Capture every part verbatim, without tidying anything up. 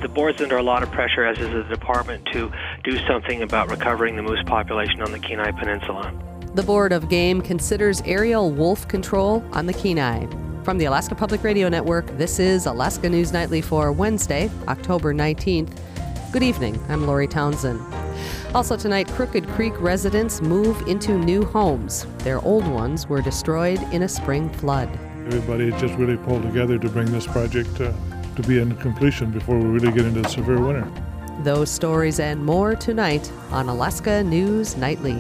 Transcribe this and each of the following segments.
the board's under a lot of pressure, as is the department, to do something about recovering the moose population on the Kenai Peninsula. The Board of Game considers aerial wolf control on the Kenai. From the Alaska Public Radio Network, this is Alaska News Nightly for Wednesday, October nineteenth. Good evening, I'm Lori Townsend. Also tonight, Crooked Creek residents move into new homes. Their old ones were destroyed in a spring flood. Everybody just really pulled together to bring this project uh, to be in completion before we really get into the severe winter. Those stories and more tonight on Alaska News Nightly.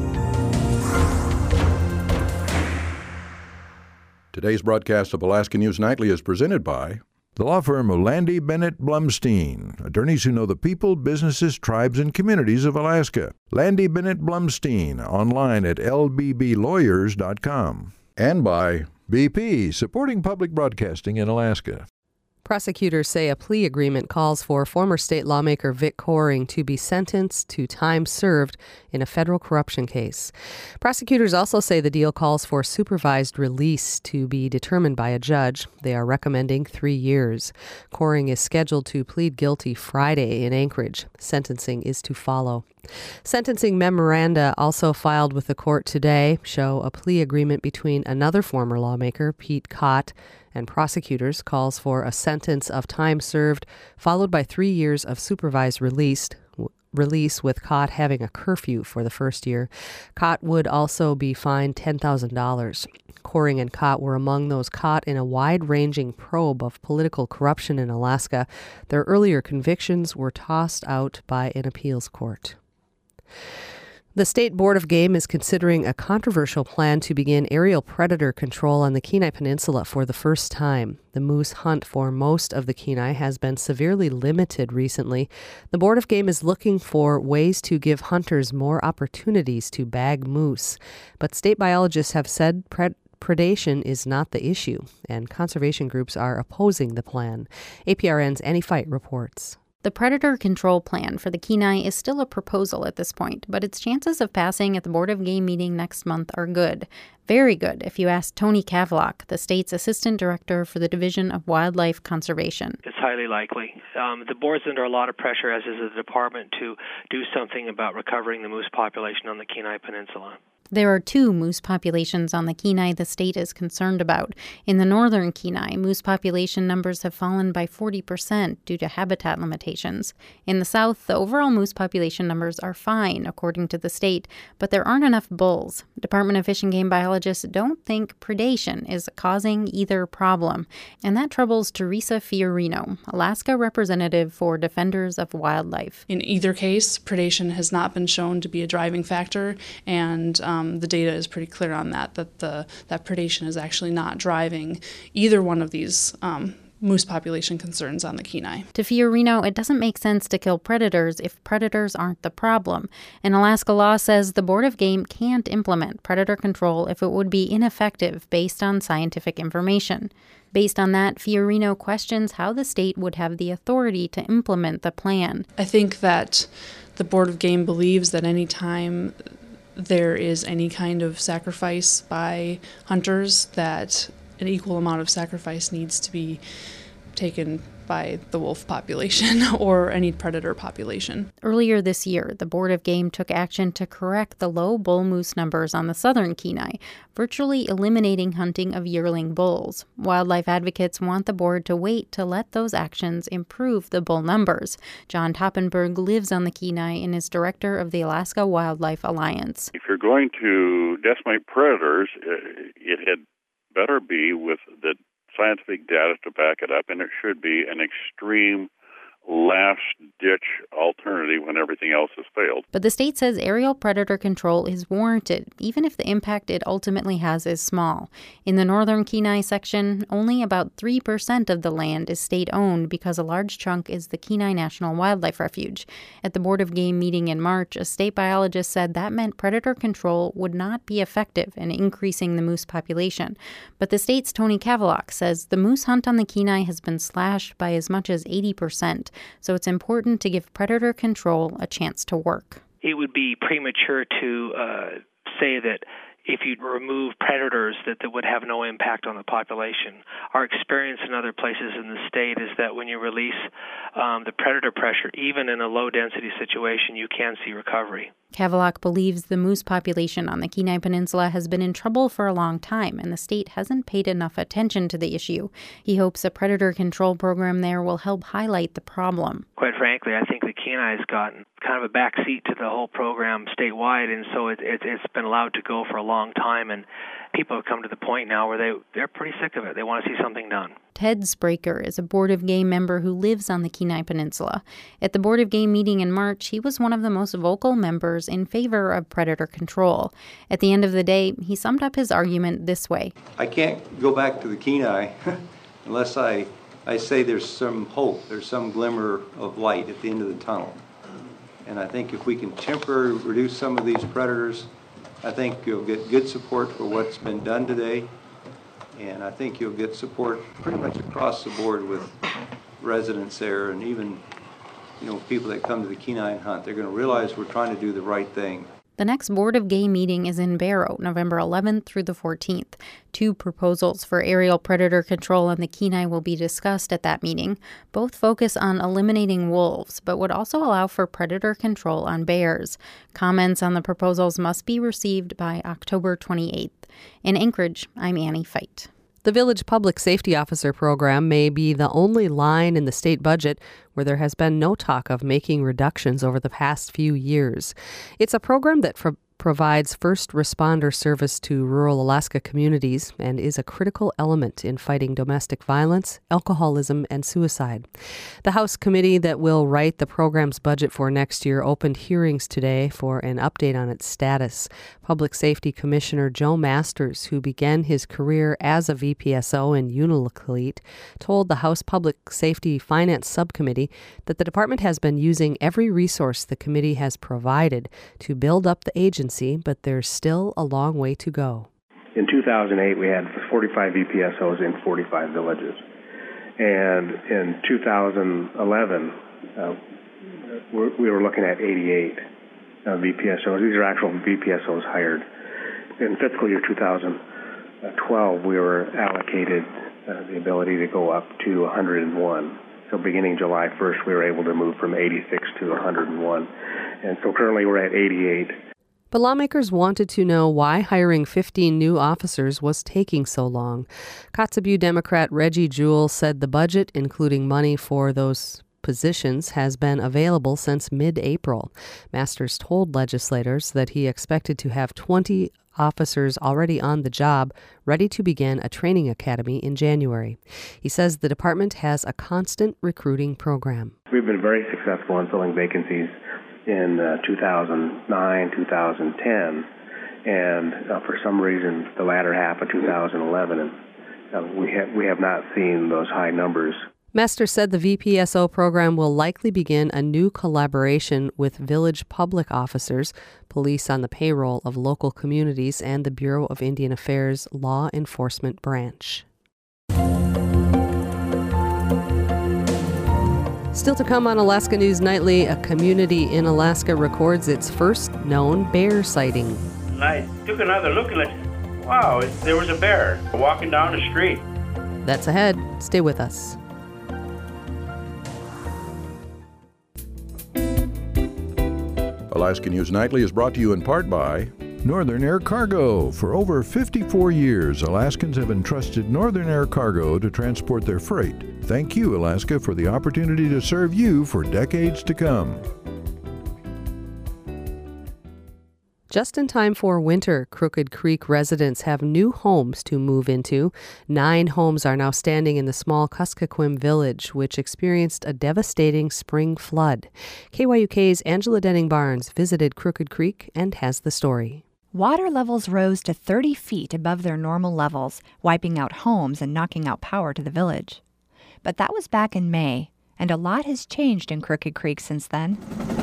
Today's broadcast of Alaska News Nightly is presented by the law firm of Landy Bennett Blumstein, attorneys who know the people, businesses, tribes, and communities of Alaska. Landy Bennett Blumstein, online at l b b lawyers dot com. And by B P, supporting public broadcasting in Alaska. Prosecutors say a plea agreement calls for former state lawmaker Vic Coring to be sentenced to time served in a federal corruption case. Prosecutors also say the deal calls for supervised release to be determined by a judge. They are recommending three years. Coring is scheduled to plead guilty Friday in Anchorage. Sentencing is to follow. Sentencing memoranda also filed with the court today show a plea agreement between another former lawmaker, Pete Cott, and prosecutors calls for a sentence of time served, followed by three years of supervised release, release with Cott having a curfew for the first year. Cott would also be fined ten thousand dollars. Coring and Cott were among those caught in a wide-ranging probe of political corruption in Alaska. Their earlier convictions were tossed out by an appeals court. The State Board of Game is considering a controversial plan to begin aerial predator control on the Kenai Peninsula for the first time. The moose hunt for most of the Kenai has been severely limited recently. The Board of Game is looking for ways to give hunters more opportunities to bag moose. But state biologists have said pred- predation is not the issue, and conservation groups are opposing the plan. A P R N's Annie Fight reports. The predator control plan for the Kenai is still a proposal at this point, but its chances of passing at the Board of Game meeting next month are good. Very good, if you ask Tony Cavlock, the state's assistant director for the Division of Wildlife Conservation. It's highly likely. Um, the board's under a lot of pressure, as is the department, to do something about recovering the moose population on the Kenai Peninsula. There are two moose populations on the Kenai the state is concerned about. In the northern Kenai, moose population numbers have fallen by forty percent due to habitat limitations. In the south, the overall moose population numbers are fine, according to the state, but there aren't enough bulls. Department of Fish and Game biologists don't think predation is causing either problem, and that troubles Teresa Fiorino, Alaska representative for Defenders of Wildlife. In either case, predation has not been shown to be a driving factor, and um, Um, the data is pretty clear on that, that the that predation is actually not driving either one of these um, moose population concerns on the Kenai. To Fiorino, it doesn't make sense to kill predators if predators aren't the problem. And Alaska law says the Board of Game can't implement predator control if it would be ineffective based on scientific information. Based on that, Fiorino questions how the state would have the authority to implement the plan. I think that the Board of Game believes that any time there is any kind of sacrifice by hunters, that an equal amount of sacrifice needs to be taken by the wolf population or any predator population. Earlier this year, the Board of Game took action to correct the low bull moose numbers on the southern Kenai, virtually eliminating hunting of yearling bulls. Wildlife advocates want the board to wait to let those actions improve the bull numbers. John Toppenberg lives on the Kenai and is director of the Alaska Wildlife Alliance. If you're going to decimate predators, it had better be with the scientific data to back it up, and it should be an extreme last-ditch alternative when everything else has failed. But the state says aerial predator control is warranted, even if the impact it ultimately has is small. In the northern Kenai section, only about three percent of the land is state-owned because a large chunk is the Kenai National Wildlife Refuge. At the Board of Game meeting in March, a state biologist said that meant predator control would not be effective in increasing the moose population. But the state's Tony Cavlock says the moose hunt on the Kenai has been slashed by as much as eighty percent. So it's important to give predator control a chance to work. It would be premature to uh, say that if you remove predators that, that would have no impact on the population. Our experience in other places in the state is that when you release um, the predator pressure, even in a low-density situation, you can see recovery. Kavalak believes the moose population on the Kenai Peninsula has been in trouble for a long time, and the state hasn't paid enough attention to the issue. He hopes a predator control program there will help highlight the problem. Quite frankly, I think the Kenai has gotten kind of a back seat to the whole program statewide, and so it, it, it's been allowed to go for a long time, and people have come to the point now where they, they're pretty sick of it. They want to see something done. Ted Spraker is a Board of Game member who lives on the Kenai Peninsula. At the Board of Game meeting in March, he was one of the most vocal members in favor of predator control. At the end of the day, he summed up his argument this way. I can't go back to the Kenai unless I, I say there's some hope, there's some glimmer of light at the end of the tunnel. And I think if we can temporarily reduce some of these predators, I think you'll get good support for what's been done today. And I think you'll get support pretty much across the board with residents there, and even, you know, people that come to the Kenai and hunt. They're going to realize we're trying to do the right thing. The next Board of Game meeting is in Barrow, November eleventh through the fourteenth. Two proposals for aerial predator control on the Kenai will be discussed at that meeting. Both focus on eliminating wolves, but would also allow for predator control on bears. Comments on the proposals must be received by October twenty-eighth. In Anchorage, I'm Annie Feit. The Village Public Safety Officer Program may be the only line in the state budget where there has been no talk of making reductions over the past few years. It's a program that pro- provides first responder service to rural Alaska communities and is a critical element in fighting domestic violence, alcoholism, and suicide. The House committee that will write the program's budget for next year opened hearings today for an update on its status. Public Safety Commissioner Joe Masters, who began his career as a V P S O in Unalakleet, told the House Public Safety Finance Subcommittee that the department has been using every resource the committee has provided to build up the agency, but there's still a long way to go. In two thousand eight, we had forty-five V P S Os in forty-five villages. And in two thousand eleven, uh, we were looking at eighty-eight uh, V P S Os. These are actual V P S Os hired. In fiscal year two thousand twelve, we were allocated uh, the ability to go up to one hundred one. So beginning July first, we were able to move from eighty-six to one hundred one. And so currently we're at eighty-eight. But lawmakers wanted to know why hiring fifteen new officers was taking so long. Kotzebue Democrat Reggie Jewell said the budget, including money for those positions, has been available since mid-April. Masters told legislators that he expected to have twenty officers already on the job, ready to begin a training academy in January. He says the department has a constant recruiting program. We've been very successful in filling vacancies in uh, two thousand nine, two thousand ten, and uh, for some reason the latter half of two thousand eleven, and uh, we have we have not seen those high numbers. Masters said the V P S O program will likely begin a new collaboration with village public officers, police on the payroll of local communities, and the Bureau of Indian Affairs Law Enforcement Branch. Still to come on Alaska News Nightly, a community in Alaska records its first known bear sighting. And I took another look and I said, wow, there was a bear walking down the street. That's ahead. Stay with us. Alaska News Nightly is brought to you in part by Northern Air Cargo. For over fifty-four years, Alaskans have entrusted Northern Air Cargo to transport their freight. Thank you, Alaska, for the opportunity to serve you for decades to come. Just in time for winter, Crooked Creek residents have new homes to move into. Nine homes are now standing in the small Kuskokwim village, which experienced a devastating spring flood. K Y U K's Angela Denning-Barnes visited Crooked Creek and has the story. Water levels rose to thirty feet above their normal levels, wiping out homes and knocking out power to the village. But that was back in May, and a lot has changed in Crooked Creek since then.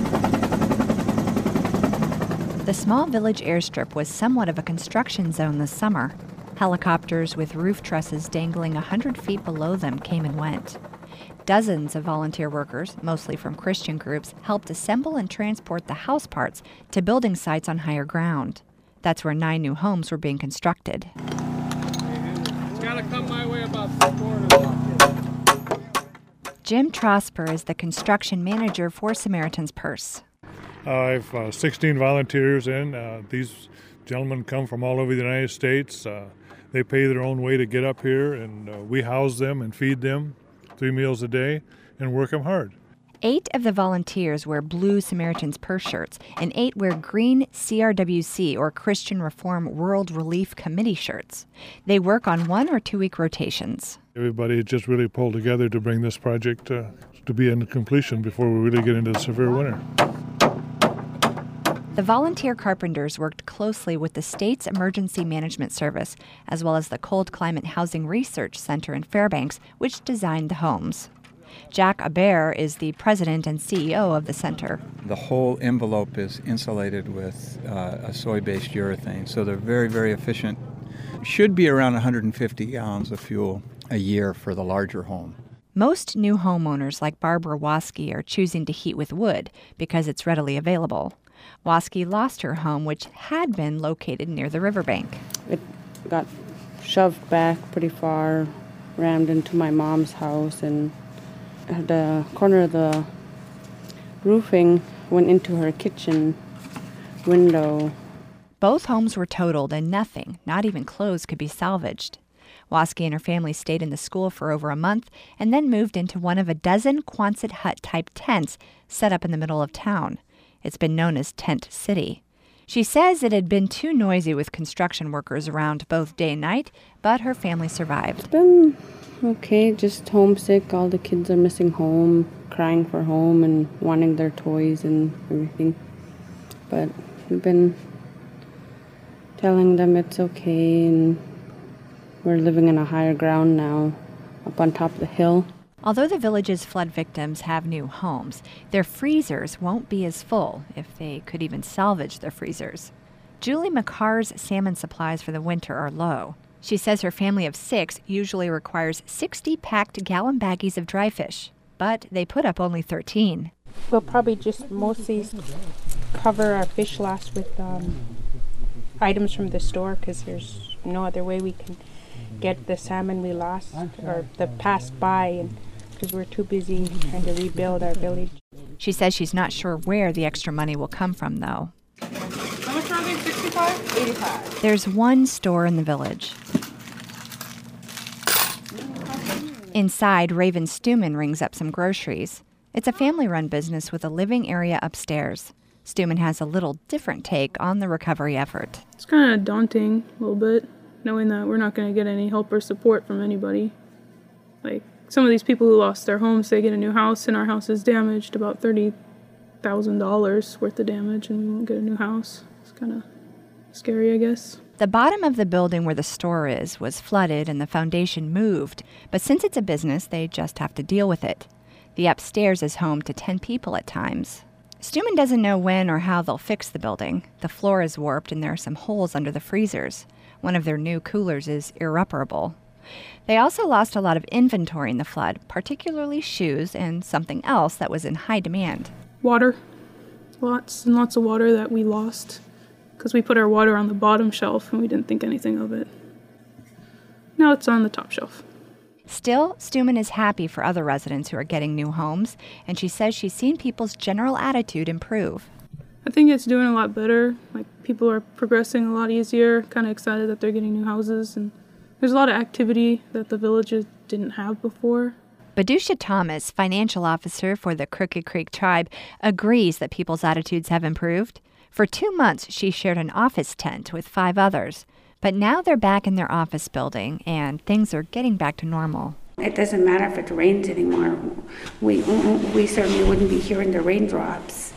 The small village airstrip was somewhat of a construction zone this summer. Helicopters with roof trusses dangling one hundred feet below them came and went. Dozens of volunteer workers, mostly from Christian groups, helped assemble and transport the house parts to building sites on higher ground. That's where nine new homes were being constructed. It's got to come my way about three quarters. Jim Trosper is the construction manager for Samaritan's Purse. Uh, I have uh, sixteen volunteers in. Uh, these gentlemen come from all over the United States. Uh, they pay their own way to get up here, and uh, we house them and feed them three meals a day and work them hard. Eight of the volunteers wear blue Samaritan's Purse shirts, and eight wear green C R W C, or Christian Reform World Relief Committee shirts. They work on one- or two-week rotations. Everybody just really pulled together to bring this project uh, to be in completion before we really get into the severe winter. The volunteer carpenters worked closely with the state's Emergency Management Service, as well as the Cold Climate Housing Research Center in Fairbanks, which designed the homes. Jack Aber is the president and C E O of the center. The whole envelope is insulated with uh, a soy-based urethane, so they're very, very efficient. Should be around one hundred fifty gallons of fuel a year for the larger home. Most new homeowners like Barbara Waske are choosing to heat with wood because it's readily available. Waske lost her home, which had been located near the riverbank. It got shoved back pretty far, rammed into my mom's house, and the corner of the roofing went into her kitchen window. Both homes were totaled and nothing, not even clothes, could be salvaged. Waske and her family stayed in the school for over a month and then moved into one of a dozen Quonset hut-type tents set up in the middle of town. It's been known as Tent City. She says it had been too noisy with construction workers around both day and night, but her family survived. It's been okay, just homesick. All the kids are missing home, crying for home and wanting their toys and everything. But we've been telling them it's okay, and we're living in a higher ground now, up on top of the hill. Although the village's flood victims have new homes, their freezers won't be as full, if they could even salvage their freezers. Julie McCarr's salmon supplies for the winter are low. She says her family of six usually requires sixty packed gallon baggies of dry fish, but they put up only thirteen. We'll probably just mostly cover our fish loss with um, items from the store, because there's no other way we can get the salmon we lost or the passed by, and because we're too busy trying to rebuild our village. She says she's not sure where the extra money will come from, though. How much are they? sixty-five? eighty-five. There's one store in the village. Inside, Raven Stuman rings up some groceries. It's a family-run business with a living area upstairs. Stuman has a little different take on the recovery effort. It's kind of daunting a little bit, knowing that we're not going to get any help or support from anybody. Like, some of these people who lost their homes, they get a new house, and our house is damaged, about thirty thousand dollars worth of damage, and we won't get a new house. It's kind of scary, I guess. The bottom of the building where the store is was flooded and the foundation moved, but since it's a business, they just have to deal with it. The upstairs is home to ten people at times. Stuman doesn't know when or how they'll fix the building. The floor is warped and there are some holes under the freezers. One of their new coolers is irreparable. They also lost a lot of inventory in the flood, particularly shoes and something else that was in high demand. Water. Lots and lots of water that we lost because we put our water on the bottom shelf and we didn't think anything of it. Now it's on the top shelf. Still, Stuman is happy for other residents who are getting new homes, and she says she's seen people's general attitude improve. I think it's doing a lot better. Like, people are progressing a lot easier, kind of excited that they're getting new houses, and there's a lot of activity that the villages didn't have before. Badusha Thomas, financial officer for the Crooked Creek Tribe, agrees that people's attitudes have improved. For two months, she shared an office tent with five others. But now they're back in their office building, and things are getting back to normal. It doesn't matter if it rains anymore. We, we certainly wouldn't be hearing the raindrops.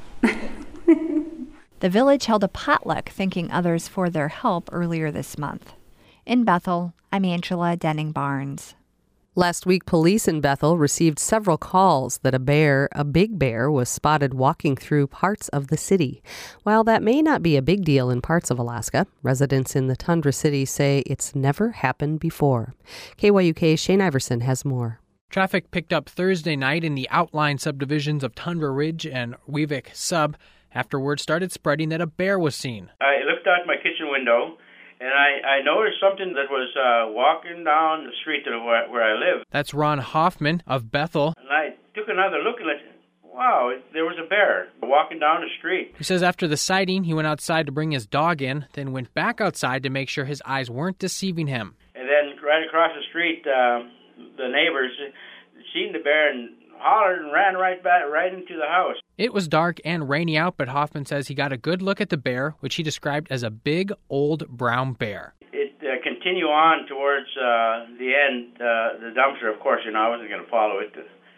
The village held a potluck thanking others for their help earlier this month. In Bethel, I'm Angela Denning-Barnes. Last week, police in Bethel received several calls that a bear, a big bear, was spotted walking through parts of the city. While that may not be a big deal in parts of Alaska, residents in the Tundra City say it's never happened before. K Y U K's Shane Iverson has more. Traffic picked up Thursday night in the outlying subdivisions of Tundra Ridge and Weevik Sub after word started spreading that a bear was seen. I looked out my kitchen window, and I, I noticed something that was uh, walking down the street to where, where I live. That's Ron Hoffman of Bethel. And I took another look and I said, wow, there was a bear walking down the street. He says after the sighting, he went outside to bring his dog in, then went back outside to make sure his eyes weren't deceiving him. And then right across the street, uh, the neighbors seen the bear and hollered and ran right back, right into the house. It was dark and rainy out, but Hoffman says he got a good look at the bear, which he described as a big, old brown bear. It uh, continued on towards uh, the end, uh, the dumpster, of course, you know, I wasn't going to follow it,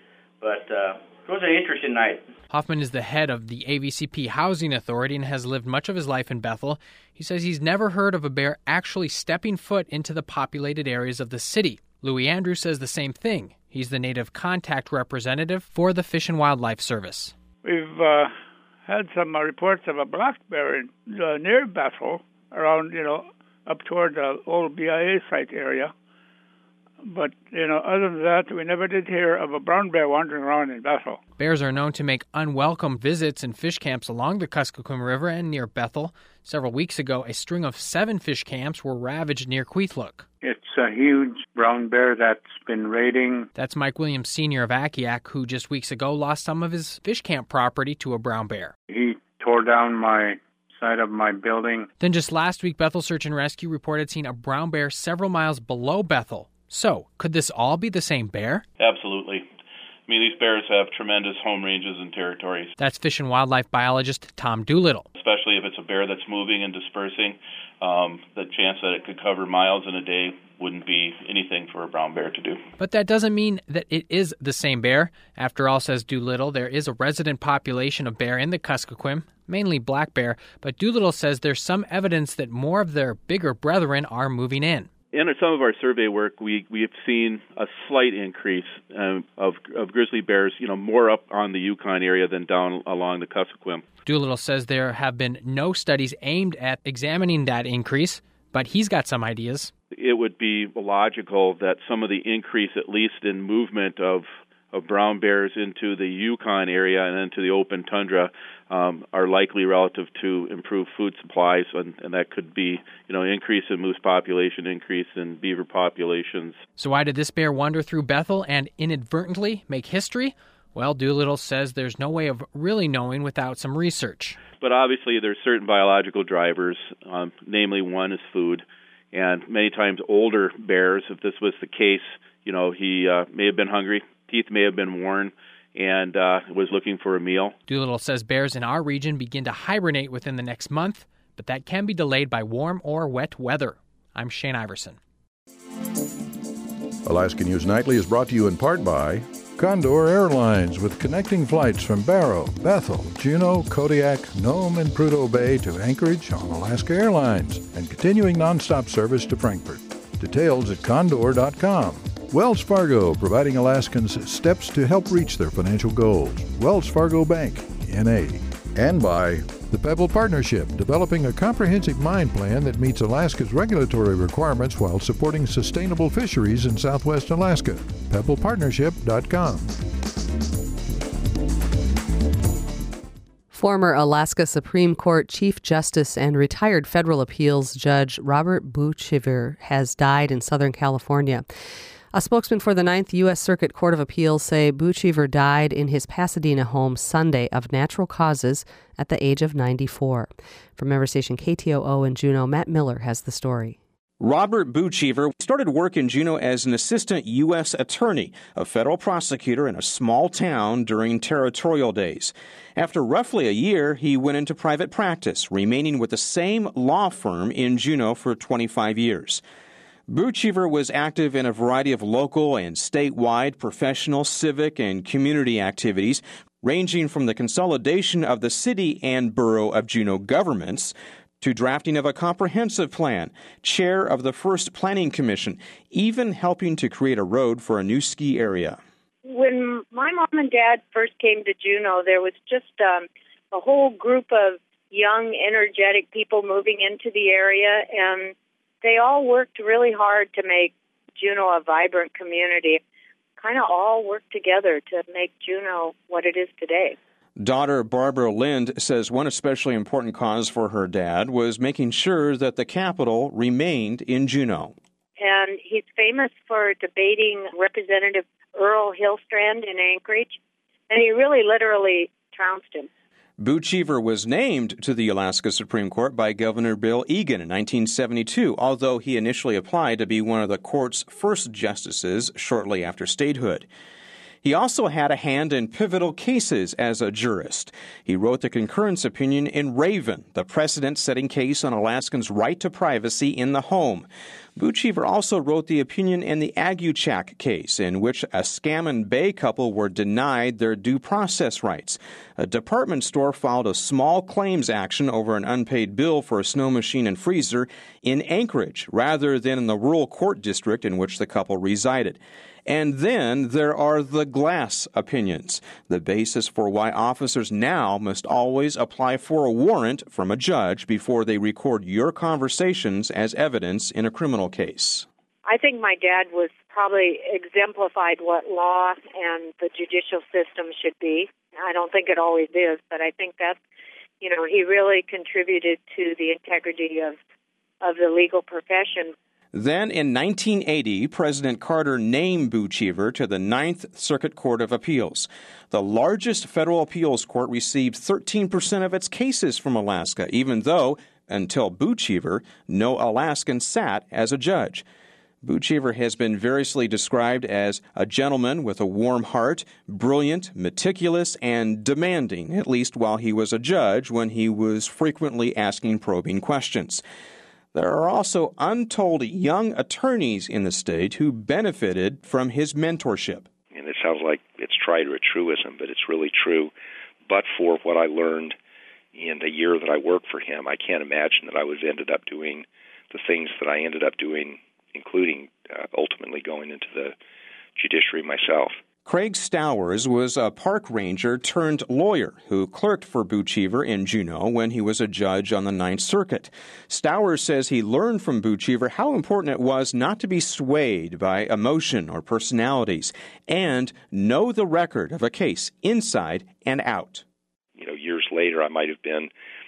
but uh, it was an interesting night. Hoffman is the head of the A V C P Housing Authority and has lived much of his life in Bethel. He says he's never heard of a bear actually stepping foot into the populated areas of the city. Louis Andrews says the same thing. He's the native contact representative for the Fish and Wildlife Service. We've uh, had some uh, reports of a black bear in, uh, near Bethel, around, you know, up toward the old B I A site area. But, you know, other than that, we never did hear of a brown bear wandering around in Bethel. Bears are known to make unwelcome visits in fish camps along the Kuskokwim River and near Bethel. Several weeks ago, a string of seven fish camps were ravaged near Queethlook. It's a huge brown bear that's been raiding. That's Mike Williams, Senior of Akiak, who just weeks ago lost some of his fish camp property to a brown bear. He tore down my side of my building. Then just last week, Bethel Search and Rescue reported seeing a brown bear several miles below Bethel. So, could this all be the same bear? Absolutely. I mean, these bears have tremendous home ranges and territories. That's Fish and Wildlife biologist Tom Doolittle. Especially if it's a bear that's moving and dispersing, um, the chance that it could cover miles in a day wouldn't be anything for a brown bear to do. But that doesn't mean that it is the same bear. After all, says Doolittle, there is a resident population of bear in the Kuskokwim, mainly black bear, but Doolittle says there's some evidence that more of their bigger brethren are moving in. In some of our survey work, we we have seen a slight increase um, of of grizzly bears, you know, more up on the Yukon area than down along the Kuskokwim. Doolittle says there have been no studies aimed at examining that increase, but he's got some ideas. It would be logical that some of the increase, at least in movement of of brown bears into the Yukon area and into the open tundra, um, are likely relative to improved food supplies, and, and that could be, you know, increase in moose population, increase in beaver populations. So why did this bear wander through Bethel and inadvertently make history? Well, Doolittle says there's no way of really knowing without some research. But obviously there's certain biological drivers, um, namely one is food, and many times older bears, if this was the case, you know, he uh, may have been hungry, teeth may have been worn, and uh, was looking for a meal. Doolittle says bears in our region begin to hibernate within the next month, but that can be delayed by warm or wet weather. I'm Shane Iverson. Alaska News Nightly is brought to you in part by Condor Airlines, with connecting flights from Barrow, Bethel, Juneau, Kodiak, Nome, and Prudhoe Bay to Anchorage on Alaska Airlines, and continuing nonstop service to Frankfurt. Details at condor dot com. Wells Fargo, providing Alaskans steps to help reach their financial goals. Wells Fargo Bank, N A. And by the Pebble Partnership, developing a comprehensive mine plan that meets Alaska's regulatory requirements while supporting sustainable fisheries in southwest Alaska. pebble partnership dot com. Former Alaska Supreme Court Chief Justice and retired federal appeals judge Robert Buchiver has died in Southern California. A spokesman for the Ninth U S Circuit Court of Appeals say Buchiver died in his Pasadena home Sunday of natural causes at the age of ninety-four. From member station K T O O in Juneau, Matt Miller has the story. Robert Buchiver started work in Juneau as an assistant U S attorney, a federal prosecutor in a small town during territorial days. After roughly a year, he went into private practice, remaining with the same law firm in Juneau for twenty-five years. Buchiver was active in a variety of local and statewide professional, civic, and community activities, ranging from the consolidation of the city and borough of Juneau governments to drafting of a comprehensive plan, chair of the first planning commission, even helping to create a road for a new ski area. When my mom and dad first came to Juneau, there was just um, a whole group of young, energetic people moving into the area, and they all worked really hard to make Juneau a vibrant community, kind of all worked together to make Juneau what it is today. Daughter Barbara Lind says one especially important cause for her dad was making sure that the capital remained in Juneau. And he's famous for debating Representative Earl Hillstrand in Anchorage, and he really literally trounced him. Boo Cheever was named to the Alaska Supreme Court by Governor Bill Egan in nineteen seventy-two, although he initially applied to be one of the court's first justices shortly after statehood. He also had a hand in pivotal cases as a jurist. He wrote the concurrence opinion in Raven, the precedent-setting case on Alaskans' right to privacy in the home. Boo Cheever also wrote the opinion in the Aguchak case, in which a Scammon Bay couple were denied their due process rights. A department store filed a small claims action over an unpaid bill for a snow machine and freezer in Anchorage, rather than in the rural court district in which the couple resided. And then there are the Glass opinions, the basis for why officers now must always apply for a warrant from a judge before they record your conversations as evidence in a criminal case. I think my dad was probably exemplified what law and the judicial system should be. I don't think it always is, but I think that's, you know, he really contributed to the integrity of, of the legal profession. Then in nineteen eighty, President Carter named Boo Cheever to the Ninth Circuit Court of Appeals. The largest federal appeals court received thirteen percent of its cases from Alaska, even though, until Boo Cheever, no Alaskan sat as a judge. Boo Cheever has been variously described as a gentleman with a warm heart, brilliant, meticulous, and demanding, at least while he was a judge, when he was frequently asking probing questions. There are also untold young attorneys in the state who benefited from his mentorship. And it sounds like it's trite or a truism, but it's really true. But for what I learned in the year that I worked for him, I can't imagine that I would have ended up doing the things that I ended up doing, including uh, ultimately going into the judiciary myself. Craig Stowers was a park ranger turned lawyer who clerked for Boo Cheever in Juneau when he was a judge on the Ninth Circuit. Stowers says he learned from Boo Cheever how important it was not to be swayed by emotion or personalities and know the record of a case inside and out. You know, years later, I might have been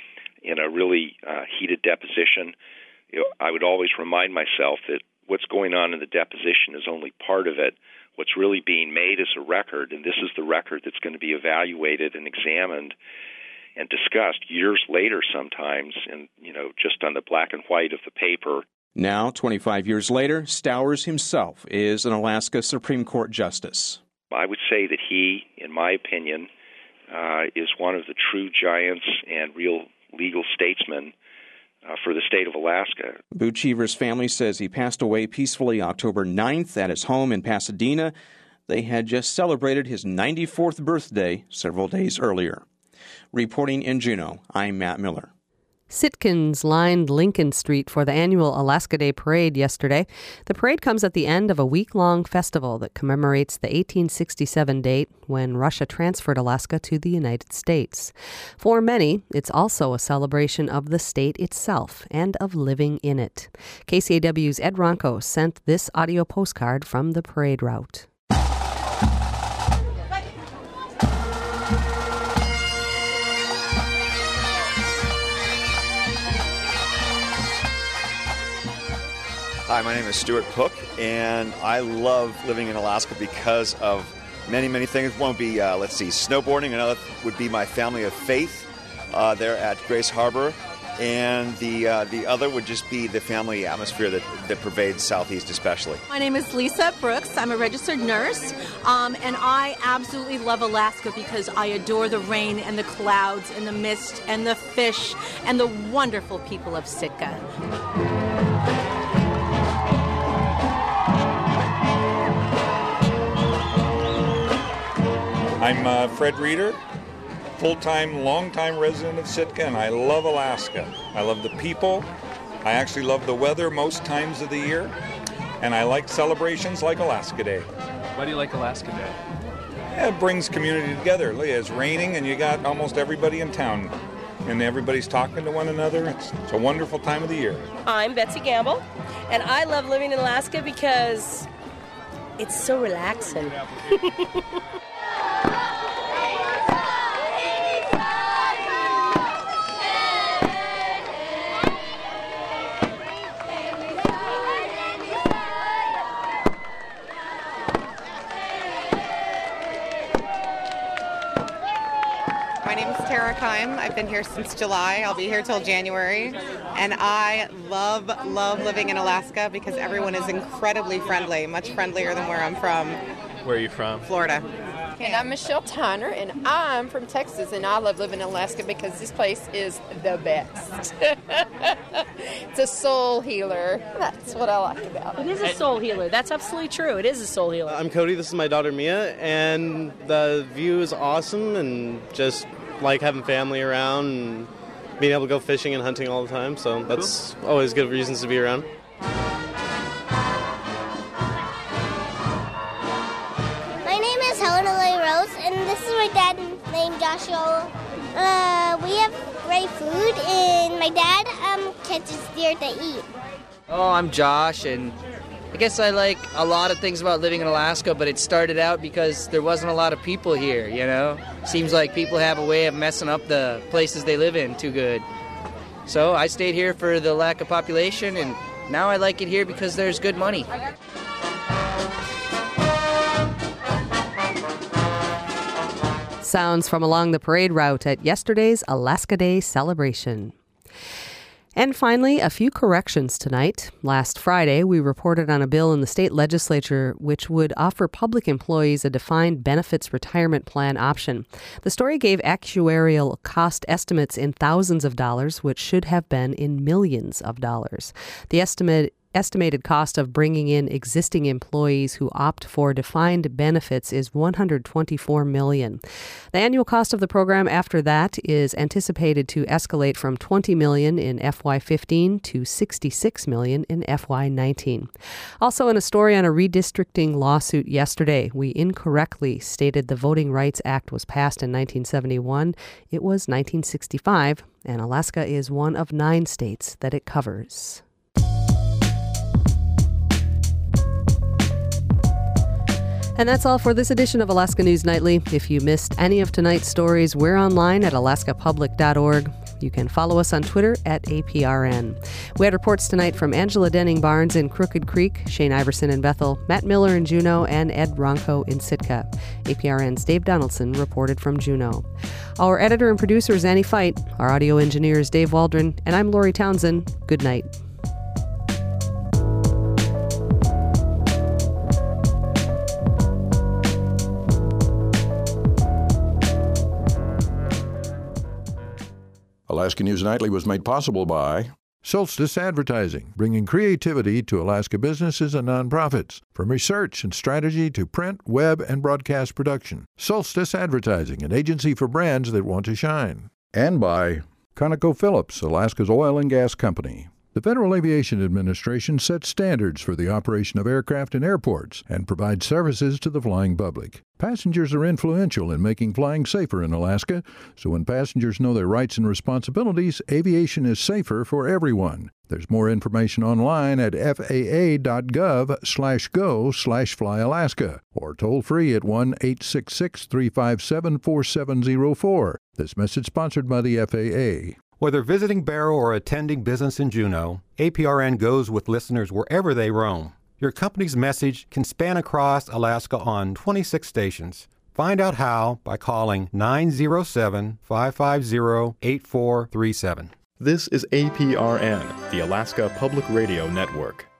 in a really uh, heated deposition. You know, I would always remind myself that what's going on in the deposition is only part of it. What's really being made is a record, and this is the record that's going to be evaluated and examined and discussed years later sometimes, and, you know, just on the black and white of the paper. Now, twenty-five years later, Stowers himself is an Alaska Supreme Court justice. I would say that he, in my opinion, uh, is one of the true giants and real legal statesmen Uh, for the state of Alaska. Boo Cheever's family says he passed away peacefully October ninth at his home in Pasadena. They had just celebrated his ninety-fourth birthday several days earlier. Reporting in Juneau, I'm Matt Miller. Sitkins lined Lincoln Street for the annual Alaska Day Parade yesterday. The parade comes at the end of a week-long festival that commemorates the eighteen sixty-seven date when Russia transferred Alaska to the United States. For many, it's also a celebration of the state itself and of living in it. K C A W's Ed Ronco sent this audio postcard from the parade route. Hi, my name is Stuart Cook, and I love living in Alaska because of many, many things. One would be, uh, let's see, snowboarding. Another would be my family of faith uh, there at Grace Harbor. And the uh, the other would just be the family atmosphere that, that pervades Southeast especially. My name is Lisa Brooks. I'm a registered nurse, um, and I absolutely love Alaska because I adore the rain and the clouds and the mist and the fish and the wonderful people of Sitka. I'm uh, Fred Reeder, full-time, long-time resident of Sitka, and I love Alaska. I love the people. I actually love the weather most times of the year, and I like celebrations like Alaska Day. Why do you like Alaska Day? Yeah, it brings community together. Look, it's raining, and you got almost everybody in town, and everybody's talking to one another. It's, it's a wonderful time of the year. I'm Betsy Gamble, and I love living in Alaska because it's so relaxing. Tara Kime. I've been here since July. I'll be here till January. And I love, love living in Alaska because everyone is incredibly friendly, much friendlier than where I'm from. Where are you from? Florida. And I'm Michelle Tyner, and I'm from Texas, and I love living in Alaska because this place is the best. It's a soul healer. That's what I like about it. It is a soul healer. That's absolutely true. It is a soul healer. I'm Cody. This is my daughter Mia, and the view is awesome, and just like having family around and being able to go fishing and hunting all the time. So that's always good reasons to be around. And this is my dad named Joshua. Uh, we have great food, and my dad um, catches deer to eat. Oh, I'm Josh, and I guess I like a lot of things about living in Alaska, but it started out because there wasn't a lot of people here, you know? Seems like people have a way of messing up the places they live in too good. So I stayed here for the lack of population, and now I like it here because there's good money. Sounds from along the parade route at yesterday's Alaska Day celebration. And finally, a few corrections tonight. Last Friday, we reported on a bill in the state legislature which would offer public employees a defined benefits retirement plan option. The story gave actuarial cost estimates in thousands of dollars, which should have been in millions of dollars. The estimate Estimated cost of bringing in existing employees who opt for defined benefits is one hundred twenty-four million dollars. The annual cost of the program after that is anticipated to escalate from twenty million dollars in F Y fifteen to sixty-six million dollars in F Y nineteen. Also, in a story on a redistricting lawsuit yesterday, we incorrectly stated the Voting Rights Act was passed in nineteen seventy-one. It was nineteen sixty-five, and Alaska is one of nine states that it covers. And that's all for this edition of Alaska News Nightly. If you missed any of tonight's stories, we're online at alaska public dot org. You can follow us on Twitter at A P R N. We had reports tonight from Angela Denning-Barnes in Crooked Creek, Shane Iverson in Bethel, Matt Miller in Juneau, and Ed Ronco in Sitka. A P R N's Dave Donaldson reported from Juneau. Our editor and producer is Annie Fight. Our audio engineer is Dave Waldron. And I'm Lori Townsend. Good night. Alaska News Nightly was made possible by Solstice Advertising, bringing creativity to Alaska businesses and nonprofits. From research and strategy to print, web, and broadcast production. Solstice Advertising, an agency for brands that want to shine. And by ConocoPhillips, Alaska's oil and gas company. The Federal Aviation Administration sets standards for the operation of aircraft in airports and provides services to the flying public. Passengers are influential in making flying safer in Alaska, so when passengers know their rights and responsibilities, aviation is safer for everyone. There's more information online at F A A dot gov slash go slash fly Alaska or toll free at one eight six six, three five seven, four seven zero four. This message sponsored by the F A A. Whether visiting Barrow or attending business in Juneau, A P R N goes with listeners wherever they roam. Your company's message can span across Alaska on twenty-six stations. Find out how by calling nine zero seven, five five zero, eight four three seven. This is A P R N, the Alaska Public Radio Network.